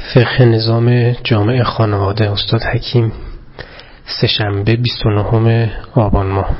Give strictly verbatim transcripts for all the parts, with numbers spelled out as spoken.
فقه نظام جامع خانواده استاد حکیم، سه‌شنبه بیست و نهم آبان ماه.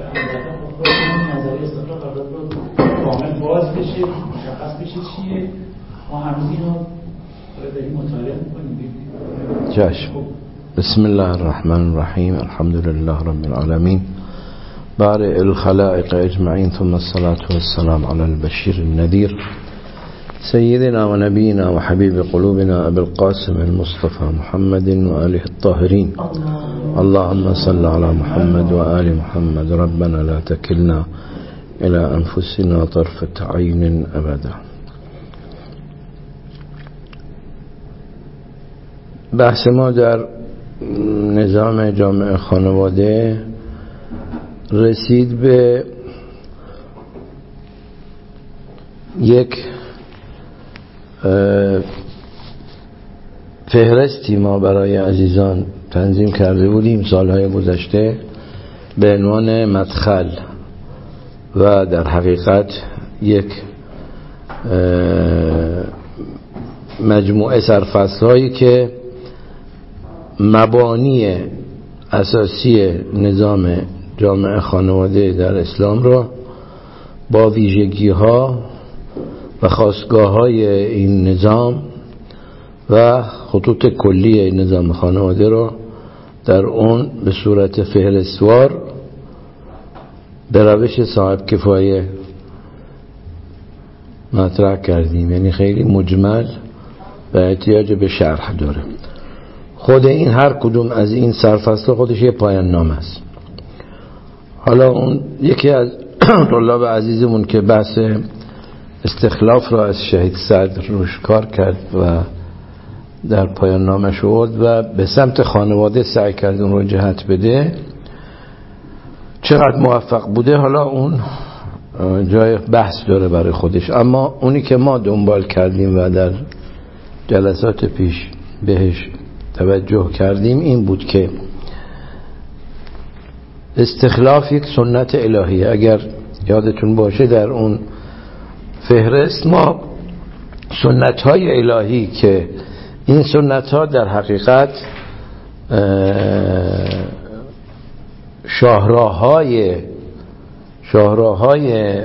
کامل باز بشه، مشخص بشه چیه. ما هنوز اینو داریم مطالعه می‌کنیم. چشم. بسم الله الرحمن الرحیم. الحمد لله رب العالمین، بارئ الخلائق اجمعین، ثم الصلاة والسلام علی البشیر النذیر سیدنا و نبینا و حبیب قلوبنا ابی القاسم المصطفى محمد و آله الطاهرین. اللهم صل علی محمد و آل محمد. ربنا لا تکلنا الى انفسنا طرفة عین ابدا. بحث ما در نظام جامع خانواده رسید به یک فهرستی ما برای عزیزان تنظیم کرده بودیم سالهای گذشته به عنوان مدخل و در حقیقت یک مجموعه سرفصل‌هایی که مبانی اساسی نظام جامع خانواده در اسلام را با ویژگی‌ها و خاصگاه‌های این نظام و خطوط کلی نظام خانواده را در اون به صورت فهرستوار به روش صاحب کفایه مطرح کردیم. یعنی خیلی مجمل و احتیاج به شرح داره. خود این هر کدوم از این سرفصل خودش یه پایان نامه است. حالا اون یکی از طلاب عزیزمون که بحث استخلاف را از شهید صدر روش کار کرد و در پایان نامه شد و به سمت خانواده سعی کرد اون رو جهت بده، چقدر موفق بوده حالا اون جای بحث داره برای خودش. اما اونی که ما دنبال کردیم و در جلسات پیش بهش توجه کردیم این بود که استخلاف یک سنت الهیه. اگر یادتون باشه در اون فهرست ما سنت های الهی که این سنت ها در حقیقت شاهراهای شاهراهای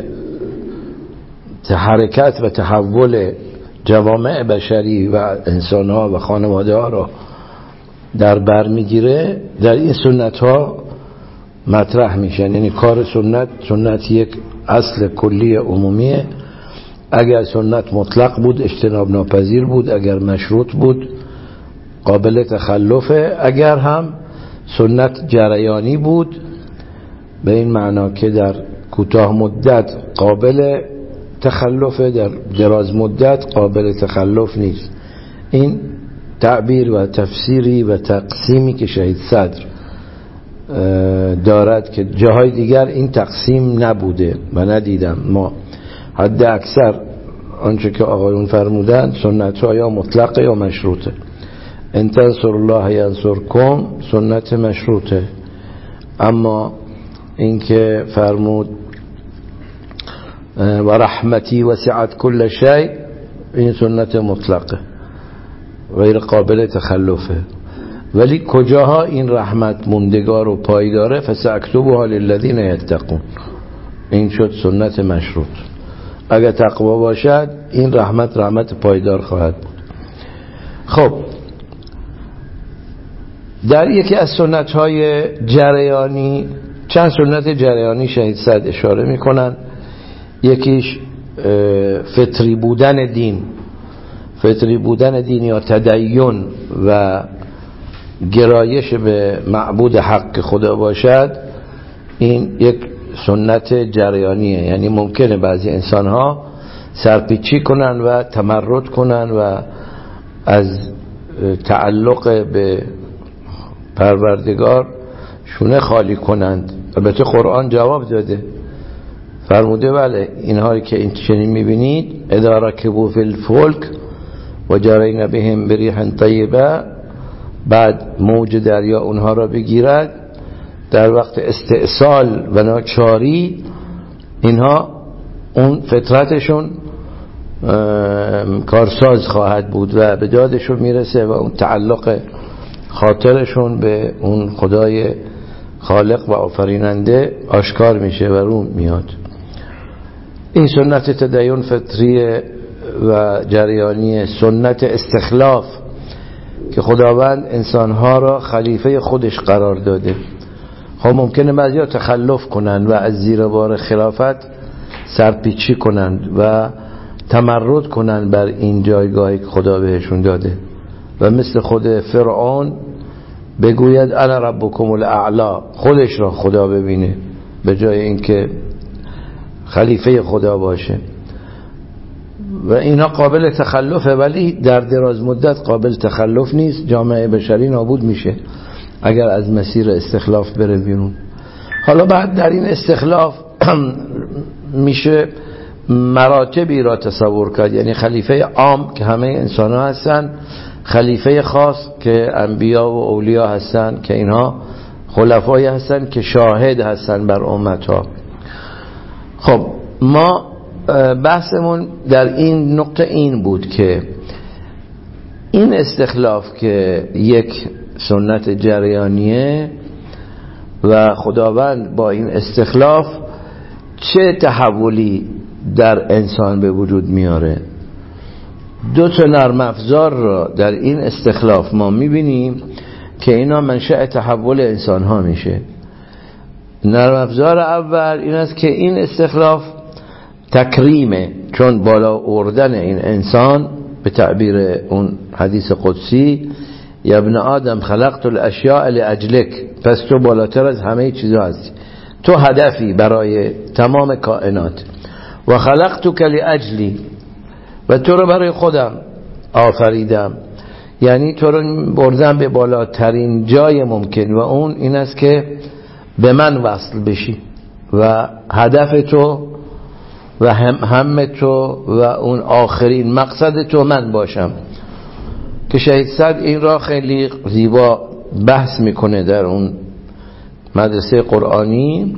حرکت و تحول جوامع بشری و انسان ها و خانواده ها را در بر میگیره، در این سنت ها مطرح میشن. یعنی کار سنت سنت یک اصل کلی عمومیه. اگر سنت مطلق بود اجتناب ناپذیر بود، اگر مشروط بود قابل تخلفه، اگر هم سنت جریانی بود به این معنا که در کوتاه مدت قابل تخلفه، در دراز مدت قابل تخلف نیست. این تعبیر و تفسیری و تقسیمی که شهید صدر دارد که جاهای دیگر این تقسیم نبوده و ندیدم. ما حد اکثر آنچه که آقایون فرمودن سنت ها یا مطلقه یا مشروطه. ان تنصر الله ینصرکم سنت مشروطه. اما این که فرمود و رحمتی وسعت کل شیء این سنت مطلقه غیر قابل تخلفه. ولی کجاها این رحمت موندگار و پایداره فساکتبها للذین یتقون، این شد سنت مشروط. اگر تقوا باشد این رحمت رحمت پایدار خواهد بود. خب در یکی از سنت های جریانی، چند سنت جریانی شهید صدر اشاره میکنن. یکیش فطری بودن دین، فطری بودن دین یا تدین و گرایش به معبود حق خدا باشد. این یک سنت جریانیه. یعنی ممکنه بعضی انسان ها سرپیچی کنن و تمرد کنن و از تعلق به پروردگار شونه خالی کنند. البته قرآن جواب داده، فرموده بله اینهایی که این چنین میبینید اذا رکبوا فی الفلک و جرین بهم بریح طیبه، بعد موج دریا اونها را بگیرد در وقت استئصال و ناچاری، اینها اون فطرتشون کارساز خواهد بود و به دادشون میرسه و اون تعلق خاطرشون به اون خدای خالق و آفریننده آشکار میشه و رو میاد. این سنت تدین فطریه و جریانی، سنت استخلاف که خداوند انسانها را خلیفه خودش قرار داده. خب ممکنه بعضیا تخلف کنند و از زیر بار خلافت سرپیچی کنند و تمرد کنند بر این جایگاهی که خدا بهشون داده و مثل خود فرعون بگوید انا ربکم الاعلا، خودش را خدا ببینه به جای اینکه خلیفه خدا باشه. و اینا قابل تخلفه، ولی در دراز مدت قابل تخلف نیست. جامعه بشری نابود میشه اگر از مسیر استخلاف بره بیرون. حالا بعد در این استخلاف میشه مراتبی را تصور کرد، یعنی خلیفه عام که همه انسان ها هستن، خلیفه خاص که انبیا و اولیا هستن که اینها خلفایی هستن که شاهد هستن بر امت ها. خب ما بحثمون در این نقطه این بود که این استخلاف که یک سنت جریانیه و خداوند با این استخلاف چه تحولی در انسان به وجود میاره. دو تا نرم افزار را در این استخلاف ما میبینیم که اینا منشأ تحول انسان ها میشه. نرم افزار اول این است که این استخلاف تکریمه، چون بالا آوردن این انسان به تعبیر اون حدیث قدسی یا ابن آدم خلقت الاشیاء لاجلک، پس تو بالاتر از همه چیزا هستی، تو هدفی برای تمام کائنات. و خلقتک لاجلی، و تو رو برای خودم آفریدم، یعنی تو رو بردم به بالاترین جای ممکن و اون این است که به من وصل بشی و هدف تو و هم, هم تو و اون آخرین مقصد تو من باشم. که شهید صدر این را خیلی زیبا بحث میکنه در اون مدرسه قرآنی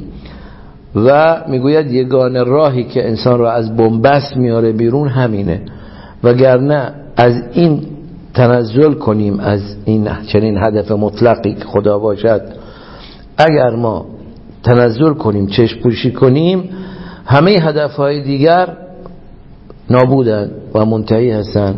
و میگوید یگانه راهی که انسان را از بنبست میاره بیرون همینه، وگرنه از این تنزل کنیم از این چنین هدف مطلقی که خدا باشد، اگر ما تنزل کنیم، چشم پوشی کنیم، همه هدفهای دیگر نابودن و منتهی هستن.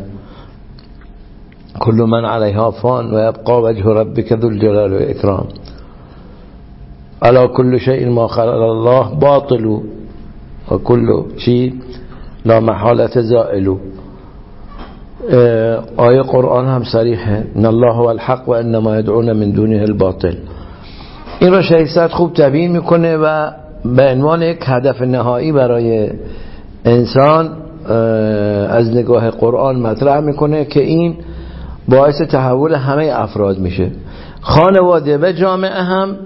کل من علیها فان و یبقى وجه ربک ذو الجلال و اکرام. الا كل شيء ما خلق الله باطل و كل شيء لا محالة زائل. آیه قرآن هم صریحه ان الله هو الحق و انما يدعون من دونه الباطل. این را شهید صدر خوب تبیین میکنه و به عنوان یک هدف نهایی برای انسان از نگاه قرآن مطرح میکنه که این باعث تحول همه افراد میشه. خانواده و جامعه هم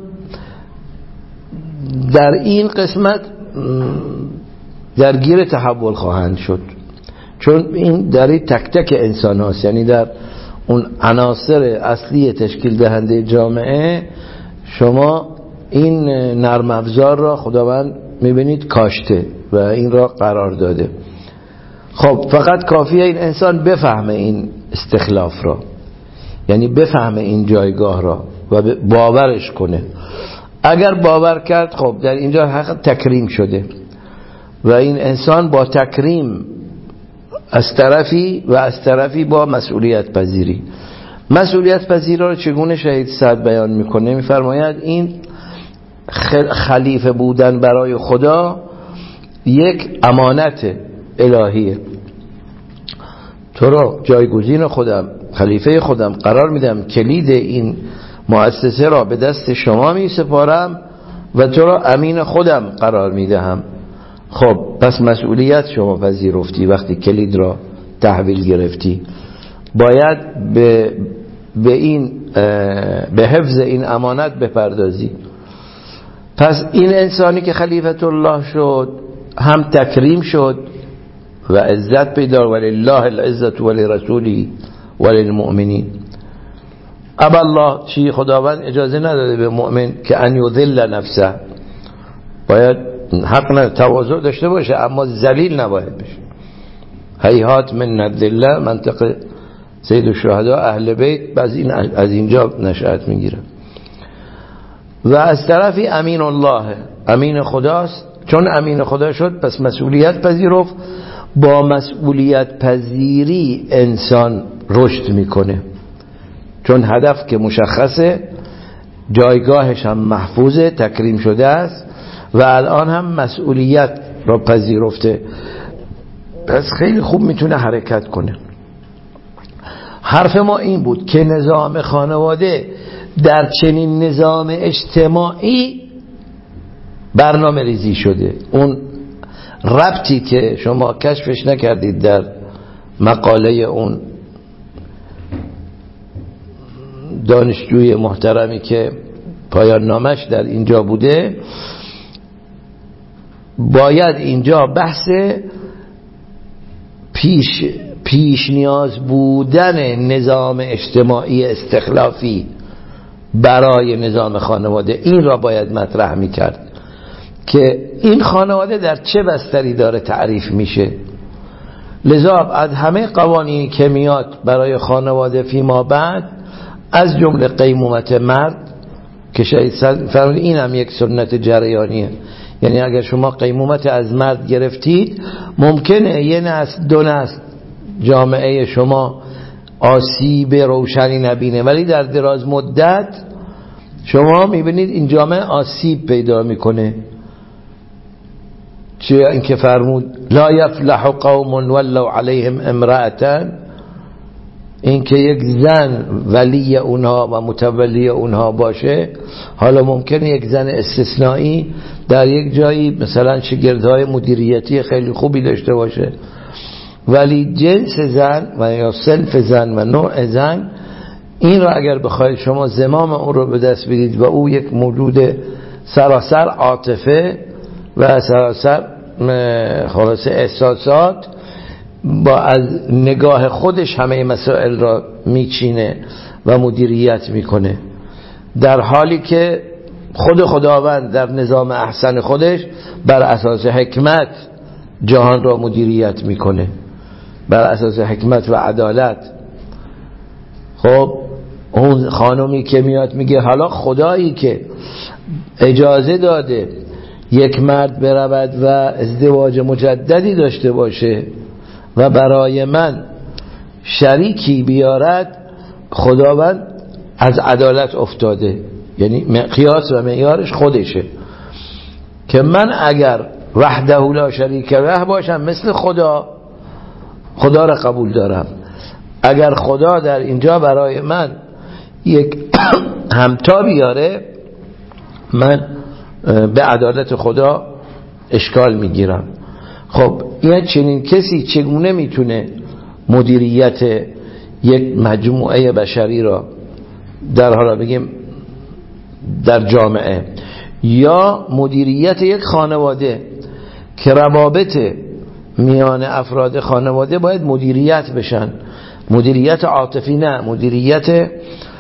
در این قسمت درگیر تحول خواهند شد، چون این در تک تک انسان هاست، یعنی در اون عناصر اصلی تشکیل دهنده جامعه شما این نرم افزار را خداوند میبینید کاشته و این را قرار داده. خب فقط کافیه این انسان بفهمه این استخلاف را، یعنی بفهمه این جایگاه را و باورش کنه. اگر باور کرد خب در اینجا حق تکریم شده و این انسان با تکریم از طرفی و از طرفی با مسئولیت پذیری. مسئولیت پذیری را چگونه شهید صدر بیان میکنه؟ میفرماید این خلیفه بودن برای خدا یک امانت الهیه. تو را جایگزین خودم، خلیفه خودم قرار میدم، کلید این مؤسسه را به دست شما می سپارم و تو را امین خودم قرار میدهم. خب پس مسئولیت شما پذیرفتی وقتی کلید را تحویل گرفتی، باید به به این به حفظ این امانت بپردازی. پس این انسانی که خلیفت الله شد هم تکریم شد و عزت پیدا، ولله العزت ولرسوله وللمؤمنین. ابا الله چی؟ خداوند اجازه نداده به مؤمن که ان یذل نفسه، باید حق نه تواضع داشته باشه اما ذلیل نباید بشه. هیهات من ندله، منطقه سید الشهدا اهل بیت، بعض این از اینجا نشأت میگیره. و از طرفی امین الله، امین خداست. چون امین خدا شد پس مسئولیت پذیرفت. با مسئولیت پذیری انسان رشد میکنه، چون هدف که مشخصه، جایگاهش هم محفوظه، تکریم شده است و الان هم مسئولیت را پذیرفته، پس خیلی خوب میتونه حرکت کنه. حرف ما این بود که نظام خانواده در چنین نظام اجتماعی برنامه ریزی شده. اون ربطی که شما کشفش نکردید در مقاله اون دانشجوی محترمی که پایان نامش در اینجا بوده، باید اینجا بحث پیش پیش نیاز بودن نظام اجتماعی استخلافی برای نظام خانواده، این را باید مطرح میکرد که این خانواده در چه بستری داره تعریف میشه. لذا از همه قوانینی که میاد برای خانواده فیما بعد، از جمله قیمومت مرد که شاید فرمود این هم یک سنت جریانیه، یعنی اگر شما قیمومت از مرد گرفتید ممکنه یه نسل دو نسل جامعه شما آسیب روشنی نبینه، ولی در دراز مدت شما میبینید این جامعه آسیب پیدا میکنه. چه اینکه فرمود لا یفلح قوم ولوا علیهم امرأة، اینکه یک زن ولی اونها و متولی اونها باشه، حالا ممکنه یک زن استثنایی در یک جایی مثلا شاگردهای مدیریتی خیلی خوبی داشته باشه، ولی جنس زن و یا صنف زن و نوع زن، این را اگر بخواید شما زمام اون رو به دست بدید و او یک موجود سراسر عاطفه و سراسر خلاصه احساسات، با از نگاه خودش همه مسائل را میچینه و مدیریت میکنه، در حالی که خود خداوند در نظام احسن خودش بر اساس حکمت جهان را مدیریت میکنه، بر اساس حکمت و عدالت. خب اون خانومی که میاد میگه حالا خدایی که اجازه داده یک مرد برود و ازدواج مجددی داشته باشه و برای من شریکی بیارد، خداوند از عدالت افتاده، یعنی مقیاس و معیارش خودشه که من اگر وحده لا شریک له باشم مثل خدا، خدا را قبول دارم. اگر خدا در اینجا برای من یک همتا بیاره، من به عدالت خدا اشکال میگیرم. خب این چنین کسی چگونه میتونه مدیریت یک مجموعه بشری را در حالا بگیم در جامعه، یا مدیریت یک خانواده که روابط میان افراد خانواده باید مدیریت بشن، مدیریت عاطفی نه، مدیریت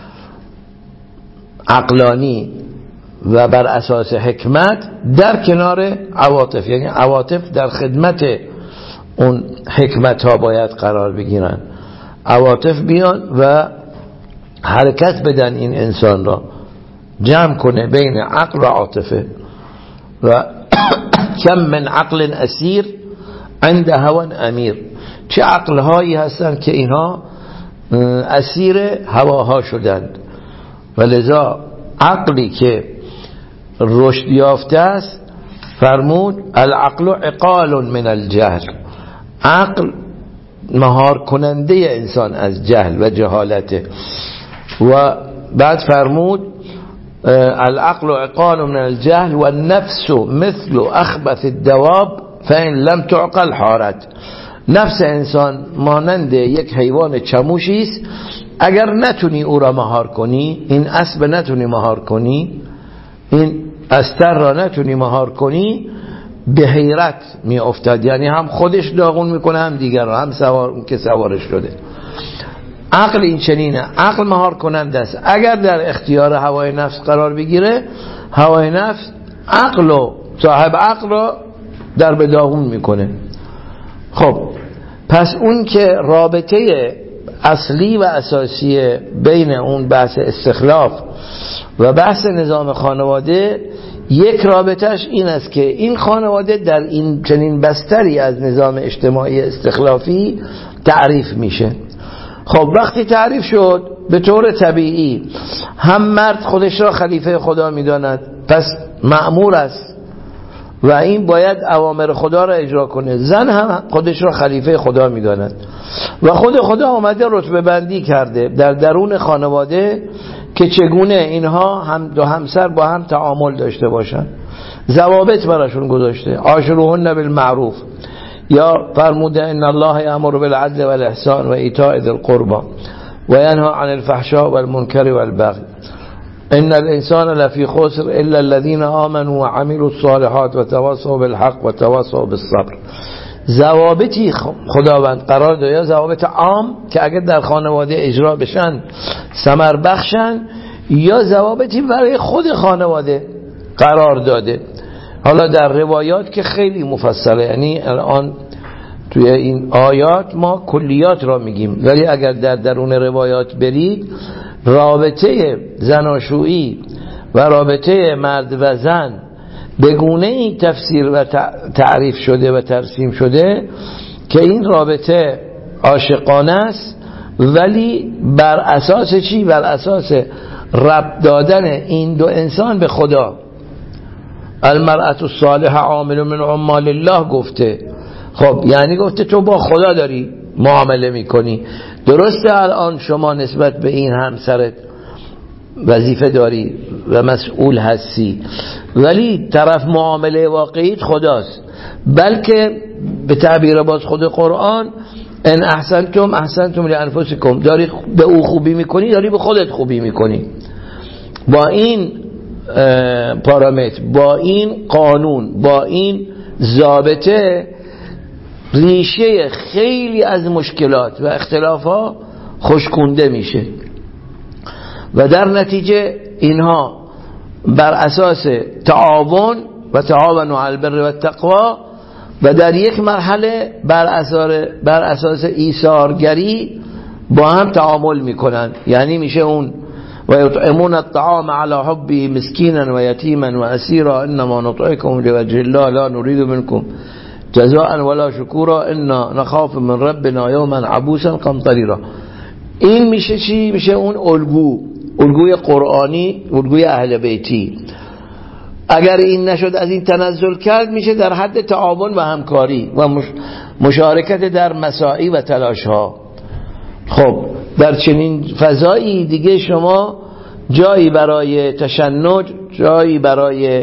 عقلانی و بر اساس حکمت در کنار عواطف، یعنی عواطف در خدمت اون حکمت ها باید قرار بگیرن، عواطف بیان و حرکت بدن این انسان را، جمع کنه بین عقل و عاطفه. و کم من عقل اسیر عند هوى امیر، چه عقل هایی هستن که اینها اسیر هواها شدند، و لذا عقلی که رشد یافته است، فرمود العقل عقال من الجهل، عقل مهار کننده انسان از جهل و جهالته. و بعد فرمود العقل عقال من الجهل و النفس مثل اخبث الدواب فإن لم تعقل حارت، نفس انسان مانند یک حیوان چموشی است، اگر نتونی او را مهار کنی، این اسب نتونی مهار کنی، این استر را نتونی مهار کنی، به حیرت می افتاد، یعنی هم خودش داغون میکنه هم دیگر را، هم سوار اون که سوارش شده. عقل این چنینه، عقل مهار کننده است، اگر در اختیار هوای نفس قرار بگیره، هوای نفس عقل و صاحب عقل را در به داغون میکنه. خب پس اون که رابطه اصلی و اساسی بین اون بحث استخلاف و بحث نظام خانواده، یک رابطش این است که این خانواده در این چنین بستری از نظام اجتماعی استخلافی تعریف میشه. خب وقتی تعریف شد، به طور طبیعی هم مرد خودش را خلیفه خدا میداند، پس مأمور است و این باید اوامر خدا را اجرا کنه. زن هم خودش را خلیفه خدا میداند و خود خدا آمده رتبه بندی کرده در درون خانواده که چگونه اینها هم دو همسر با هم تعامل داشته باشن. ضوابط براشون گذاشته. عاشروهن بالمعروف، یا فرموده ان الله یأمر بالعدل والاحسان و ایتاء ذی القربى و ینهی عن الفحشاء والمنکر والبغی ان الانسان لفی خسر الا الذين آمنوا وعملوا الصالحات وتواصوا بالحق وتواصوا بالصبر. ضوابطی خداوند قرار داده، یا ضوابط عام که اگر در خانواده اجرا بشن ثمر بخشن، یا ضوابطی برای خود خانواده قرار داده. حالا در روایات که خیلی مفصله، یعنی الان توی این آیات ما کلیات را میگیم، ولی اگر در درون روایات برید، رابطه زناشویی و رابطه مرد و زن به گونه این تفسیر و تعریف شده و ترسیم شده که این رابطه عاشقانه است، ولی بر اساس چی؟ بر اساس ربط دادن این دو انسان به خدا. المرأة الصالحة عامل من عمال الله گفته. خب یعنی گفته تو با خدا داری معامله میکنی. درسته الان شما نسبت به این همسرت وظیفه داری و مسئول هستی، ولی طرف معامله واقعیت خداست. بلکه به تعبیر باز خود قرآن، ان احسنتم احسنتم لانفسکم، داری به او خوبی میکنی، داری به خودت خوبی میکنی. با این پارامتر، با این قانون، با این ضابطه، ریشه خیلی از مشکلات و اختلافات خشکونده میشه و در نتیجه اینها بر اساس تعاون و تعاون علی البر و التقوا و در یک مرحله بر اساس بر اساس ایثارگری با هم تعامل میکنن. یعنی میشه اون و یطعمون الطعام على حبه مسکینا و یتیما و اسیرا انما نطعمکم لوجه الله لا نريد منكم جزاء ولا شکورا انا نخاف من ربنا یوما عبوسا قمطریرا. این میشه چی؟ میشه اون الگو، الگوی قرآنی، الگوی اهل بیتی. اگر این نشد، از این تنزل کرد، میشه در حد تعاون و همکاری و مشارکت در مساعی و تلاش ها. خب در چنین فضایی دیگه شما جایی برای تشنج، جایی برای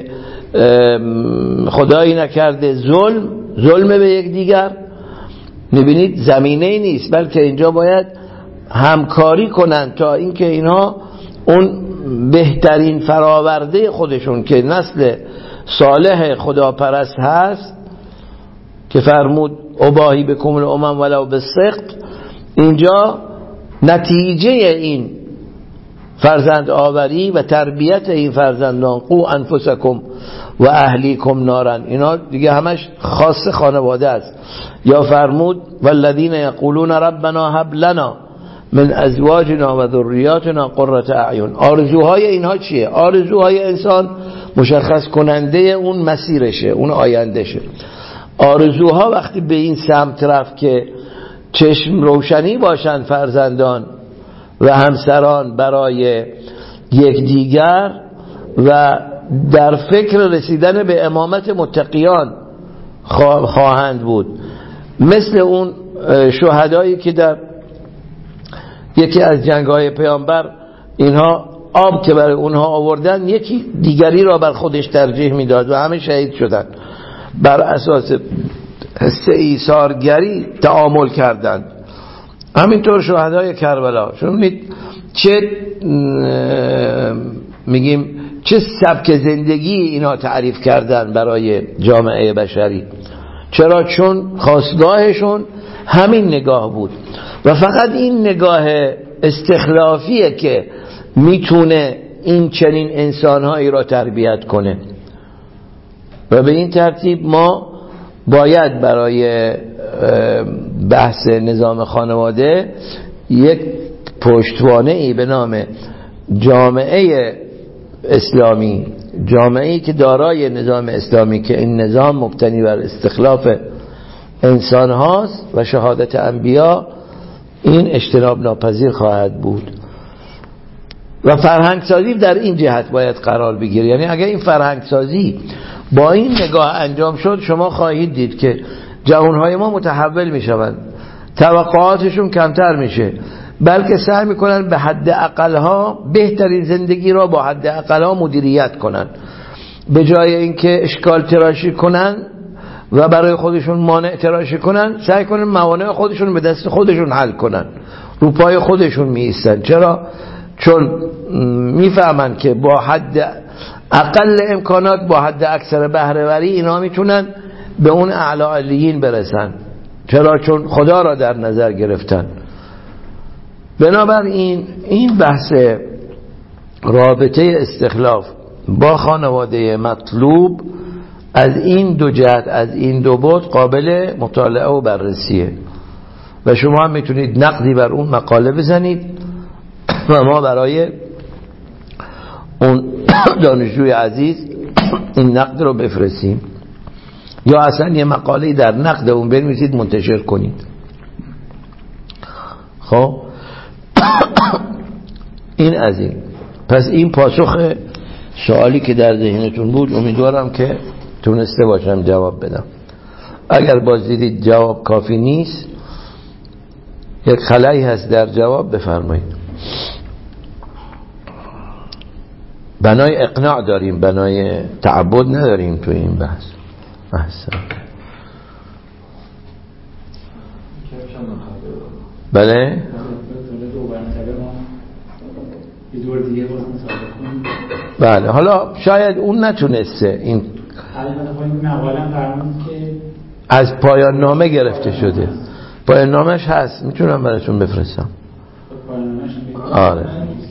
خدایی نکرده ظلم ظلم به یک دیگر میبینید زمینه نیست، بلکه اینجا باید همکاری کنند تا اینکه اینها اون بهترین فراورده خودشون که نسل صالح خداپرست هست که فرمود اباهی بکم الامم ولو بالسقط، اینجا نتیجه این فرزند آوری و تربیت این فرزندان، قو انفسکم و اهلیکم نارن، اینا دیگه همش خاص خانواده است. یا فرمود والذین یقولون ربنا هب لنا من ازواجنا و ذریاتنا قرة اعین. آرزوهای اینها چیه؟ آرزوهای انسان مشخص کننده اون مسیرشه، اون آیندهشه. آرزوها وقتی به این سمت رفت که چشم روشنی باشن فرزندان و همسران برای یکدیگر و در فکر رسیدن به امامت متقیان خواهند بود، مثل اون شهدایی که در یکی از جنگ‌های پیامبر اینها آب که برای اونها آوردن، یکی دیگری را بر خودش ترجیح میداد و همه شهید شدن. بر اساس حس ایثارگری تعامل کردند. همینطور شهدای کربلا، شما چه میگیم چه سبک زندگی اینا تعریف کردن برای جامعه بشری. چرا؟ چون خاصگاهشون همین نگاه بود و فقط این نگاه استخلافیه که میتونه این چنین انسانهایی را تربیت کنه. و به این ترتیب ما باید برای بحث نظام خانواده یک پشتوانه ای به نام جامعه اسلامی، جامعه ای که دارای نظام اسلامی که این نظام مبتنی بر استخلاف انسان هاست و شهادت انبیا، این اجتناب ناپذیر خواهد بود. و فرهنگ سازی در این جهت باید قرار بگیره. یعنی اگر این فرهنگ سازی با این نگاه انجام شد، شما خواهید دید که جوانهای ما متحول می شوند، توقعاتشون کمتر میشه، بلکه سعی میکنن به حد اقلها بهترین زندگی را با حد اقلها مدیریت کنن، به جای اینکه اشکال تراشی کنن و برای خودشون مانع تراشی کنن، سعی کنن موانع خودشون به دست خودشون حل کنن، رو پای خودشون می ایستن. چرا؟ چون میفهمن که با حد اقل امکانات با حد اکثر بهره وری اینا میتونن به اون اعلی علیین برسن. چرا؟ چون خدا را در نظر گرفتن. بنابراین این بحث رابطه استخلاف با خانواده مطلوب از این دو جهت، از این دو بعد قابل مطالعه و بررسیه و شما هم میتونید نقدی بر اون مقاله بزنید و ما برای اون دانشجوی عزیز این نقد رو بفرستیم، یا اصلا یه مقاله در نقد اون بنویسید منتشر کنید. خب این از این. پس این پاسخ سوالی که در ذهنتون بود، امیدوارم که تونسته باشم جواب بدم. اگر باز دیدید جواب کافی نیست، یک خلایی هست در جواب، بفرمایید. بنای اقناع داریم، بنای تعبد نداریم تو این بحث. احسن. بله بله. حالا شاید اون نتونسته، این از پایان نامه گرفته شده، پایان نامش هست، میتونم براتون بفرستم. آره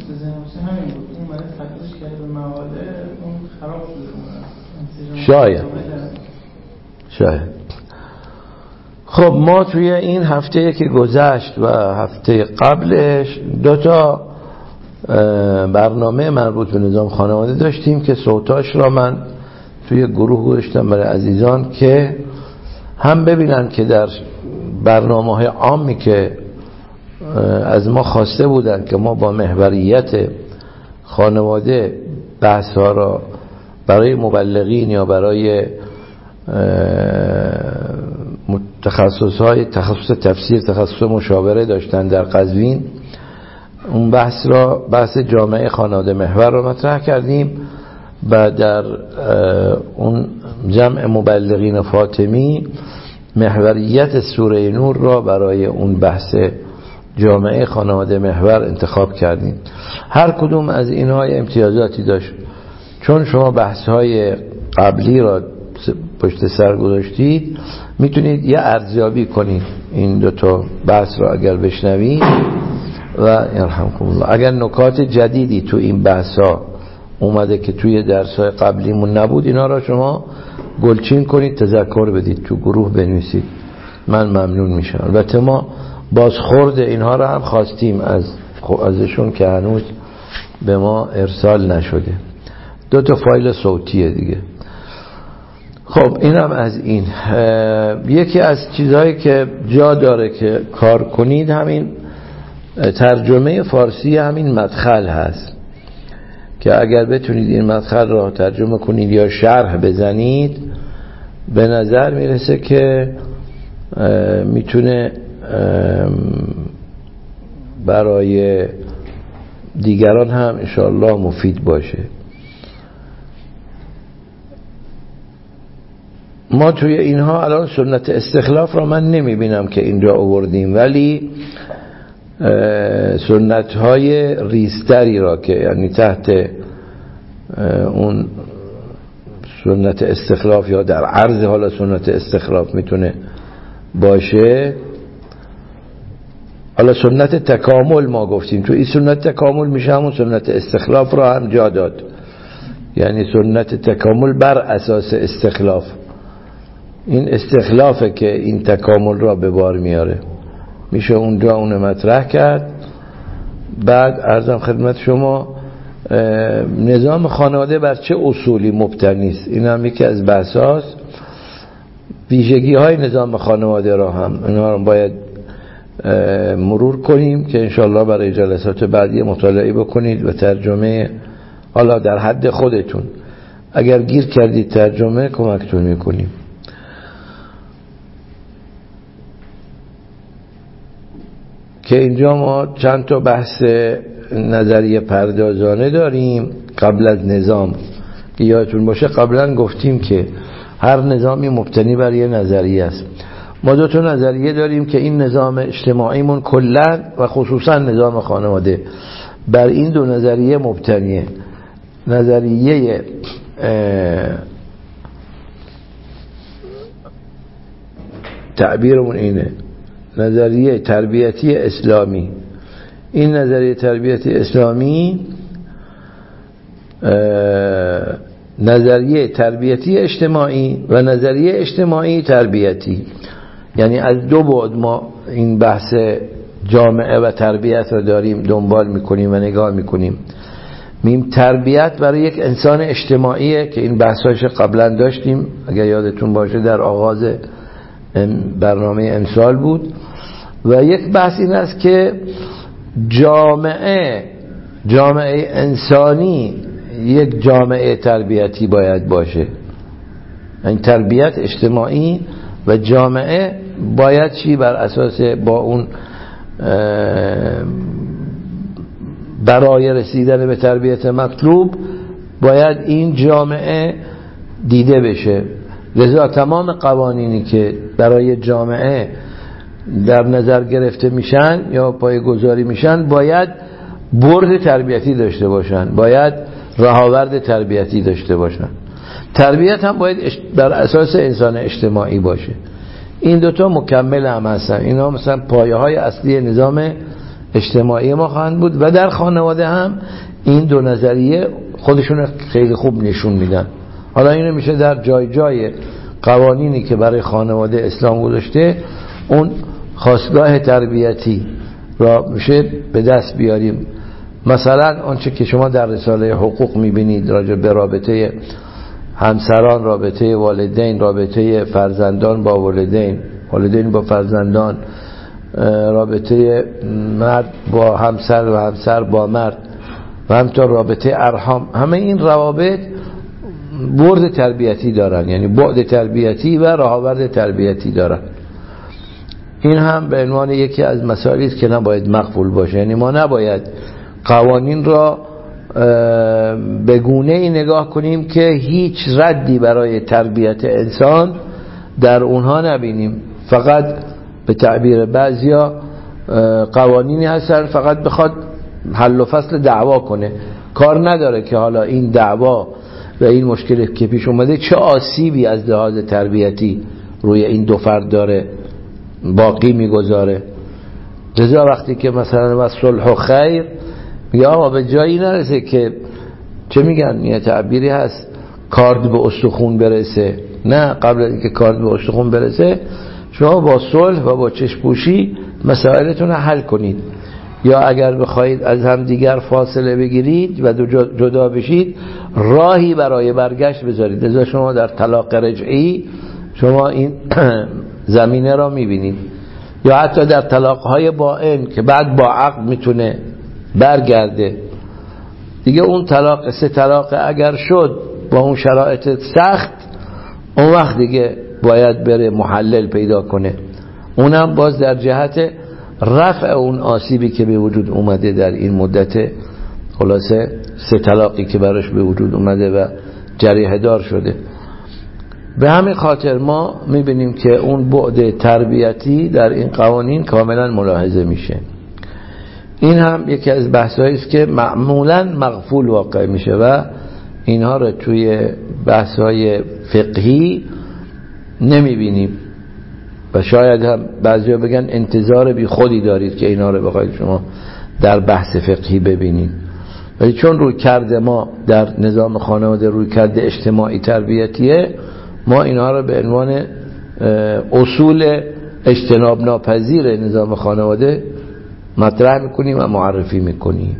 شاید شاید. خب ما توی این هفته که گذشت و هفته قبلش دو تا برنامه مربوط به نظام خانواده داشتیم که صوتاش را من توی گروه گذاشتم برای عزیزان که هم ببینن که در برنامه‌های عامی که از ما خواسته بودن که ما با محوریت خانواده بحث ها را برای مبلغین یا برای تخصص های تخصص تفسیر، تخصص مشاوره داشتن در قزوین، اون بحث را بحث جامعه خانواده محور را مطرح کردیم و در اون جمع مبلغین فاطمی محوریت سوره نور را برای اون بحث جامعه خانواده محور انتخاب کردیم. هر کدوم از اینها امتیازاتی داشت. چون شما بحث های قبلی را پشت سر گذاشتید، میتونید یه ارزیابی کنید این دوتا بحث را اگر بشنوید و یرحمکم الله، اگر نکات جدیدی تو این بحث ها اومده که توی درس های قبلیمون نبود، اینا را شما گلچین کنید، تذکر بدید، تو گروه بنویسید، من ممنون میشم. البته ما بازخورد اینها را هم خواستیم از ازشون که هنوز به ما ارسال نشده. دو تا فایل صوتیه دیگه. خب اینم از این. یکی از چیزهایی که جا داره که کار کنید همین ترجمه فارسی همین مدخل هست که اگر بتونید این مدخل را ترجمه کنید یا شرح بزنید، به نظر میرسه که میتونه برای دیگران هم انشاءالله مفید باشه. ما توی اینها الان سنت استخلاف را من نمیبینم که اینجا آوردیم، ولی سنت های ریزتری را که یعنی تحت اون سنت استخلاف یا در عرض حالا سنت استخلاف میتونه باشه. حالا سنت تکامل ما گفتیم، تو این سنت تکامل میشه همون سنت استخلاف را هم جا داد، یعنی سنت تکامل بر اساس استخلاف. این استخلافه که این تکامل را به بار میاره. میشه اونجا اون مطرح کرد. بعد عرضم خدمت شما نظام خانواده بر چه اصولی مبتنی است. این هم یکی از بحثاست. ویژگی های نظام خانواده را هم اینا رو باید مرور کنیم که انشالله برای جلسات بعدی مطالعه بکنید و ترجمه، حالا در حد خودتون اگر گیر کردید ترجمه کمکتون میکنیم. که اینجا ما چند تا بحث نظریه پردازانه داریم قبل از نظام. یادتون باشه قبلا گفتیم که هر نظامی مبتنی بر یه نظریه است. ما دو تا نظریه داریم که این نظام اجتماعیمون کلا و خصوصا نظام خانواده بر این دو نظریه مبتنیه. نظریه تعبیرمون اینه، نظریه تربیتی اسلامی. این نظریه تربیتی اسلامی نظریه تربیتی اجتماعی و نظریه اجتماعی تربیتی، یعنی از دو بعد ما این بحث جامعه و تربیت رو داریم دنبال میکنیم و نگاه میکنیم. میم تربیت برای یک انسان اجتماعیه که این بحثایش قبلا داشتیم اگر یادتون باشه در آغاز برنامه امسال بود. و یک بحث این است که جامعه جامعه انسانی یک جامعه تربیتی باید باشه. این تربیت اجتماعی و جامعه باید چی بر اساس با اون برای رسیدن به تربیت مطلوب باید این جامعه دیده بشه. لذا تمام قوانینی که برای جامعه در نظر گرفته میشن یا پایه‌گذاری میشن باید برد تربیتی داشته باشن، باید رهاورد تربیتی داشته باشن. تربیت هم باید بر اساس انسان اجتماعی باشه. این دوتا مکمل هم هستن. اینا مثلا پایه های اصلی نظام اجتماعی ما خواهند بود و در خانواده هم این دو نظریه خودشون خیلی خوب نشون میدن. حالا اینو میشه در جای جای قوانینی که برای خانواده اسلام گذاشته اون خاستگاه تربیتی را میشه به دست بیاریم. مثلا آنچه که شما در رساله حقوق میبینید راجع به رابطه همسران، رابطه والدین، رابطه فرزندان با والدین، والدین با فرزندان، رابطه مرد با همسر و همسر با مرد و همینطور رابطه ارحام، همه این روابط برد تربیتی دارن، یعنی بعد تربیتی و رهاورد تربیتی دارن. این هم به عنوان یکی از مسائلی است که نباید مغفول باشه. یعنی ما نباید قوانین را به گونه‌ای نگاه کنیم که هیچ ردی برای تربیت انسان در اونها نبینیم. فقط به تعبیر بعضیا قوانینی هستن فقط بخواد حل و فصل دعوا کنه، کار نداره که حالا این دعوا و این مشکلی که پیش اومده چه آسیبی از لحاظ تربیتی روی این دو فرد داره باقی میگذاره. لذا وقتی که مثلا و صلح و خیر میگه آقا به جایی نرسه که چه میگن یه تعبیری هست کارد به استخون برسه. نه، قبل از اینکه کارد به استخون برسه شما با صلح و با چشم‌پوشی مسائلتون رو حل کنید. یا اگر بخواید از هم دیگر فاصله بگیرید و جدا بشید راهی برای برگشت بذارید. لذا شما در طلاق رجعی شما این زمینه را میبینید. یا حتی در طلاق‌های بائن که بعد با عقد میتونه برگرده دیگه. اون طلاق سه طلاق اگر شد با اون شرایط سخت اون وقت دیگه باید بره محلل پیدا کنه. اونم باز در جهت رفع اون آسیبی که به وجود اومده در این مدت خلاصه سه طلاقی که براش به وجود اومده و جریحه دار شده. به همین خاطر ما میبینیم که اون بعد تربیتی در این قوانین کاملا ملاحظه میشه. این هم یکی از بحثایی است که معمولا مغفول واقع میشه و اینها رو توی بحث‌های فقهی نمیبینیم و شاید هم بعضیا بگن انتظار بی خودی دارید که اینها رو بخواید شما در بحث فقهی ببینید. ولی چون روی کرده ما در نظام خانواده روی کرده اجتماعی تربیتیه، ما اینها رو به عنوان اصول اجتناب ناپذیر نظام خانواده مطرح میکنیم و معرفی میکنیم.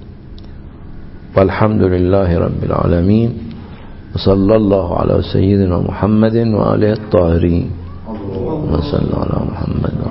والحمد لله رب العالمین و صلی الله علی سیدنا محمد و آله الطاهرین و صلی الله علی محمد.